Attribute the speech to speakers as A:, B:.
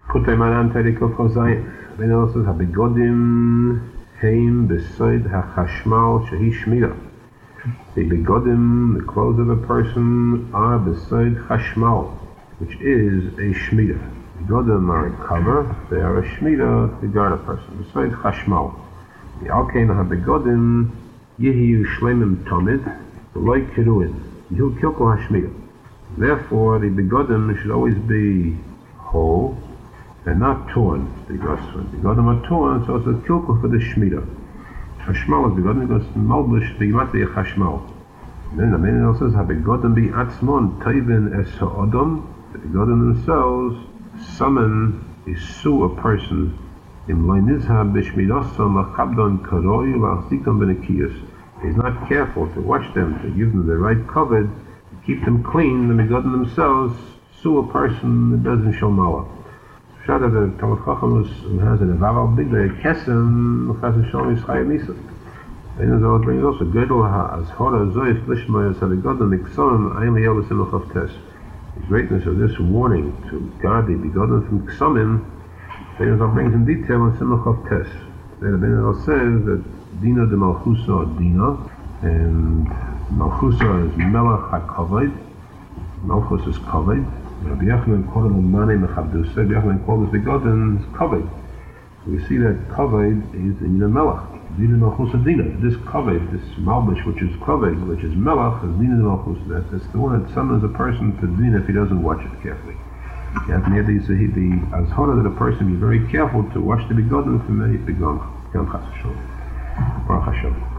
A: Putay Maran Terikov Chazayim. Ben El says, Habegodim Heim Besoid HaChashmal Shehi Shmira. The begodim, the clothes of a person, are Besoid Chashmal, which is a Shmira. Begodim are a cover, they are a Shmira to guard a person. Besoid Chashmal. The Alkein HaBegodim Yehiyu Shlemim Tomid, Loi Kiruin, Yehu Kilko HaShmira. Therefore, the begodim should always be whole and not torn. The begodim are torn, so it's a kilko for the shmira. Chashmal is begodim because malbush b'gimatei chashmal. Then the meaning also says, "Habegodim be atzmon toivin es ha'odom." The begodim themselves summon a sue a person. Im lo nizhab b'shmirasam lachabdon karoi la'achzikam b'nekiyus. He's not careful to watch them, to give them the right cover, to keep them clean. The begodim themselves sue a person that doesn't show mala. Shada the Talmud Chacham has an avaval big day kesem chas shalom yischayim nisa. And as I brings also gedol ha'azhora zoif lishma as habegodim miksonim ayin liyel b'simach of tes. The greatness of this warning to guard the begodim from ksomim, Ben Azal brings in detail in simach of tes. Then Ben Azal says that Dina de Malchusa Dina, and Malchusa is Melech HaKavod, Malchus is Kavod. Rabbi Yochanan called him Mane Mechabdusa. Rabbi Yochanan called this begotten Kavod. So we see that Kavod is in the Melech. Dina de Malchusa Dina. This Kavod, this Malbish, which is Kavod, which is Melech, is Dina de Malchusa. That's the one that summons a person to Dina if he doesn't watch it carefully. You have to hear the Azhara that a person be very careful to watch the begotten from any begotten. Baruch Hashem.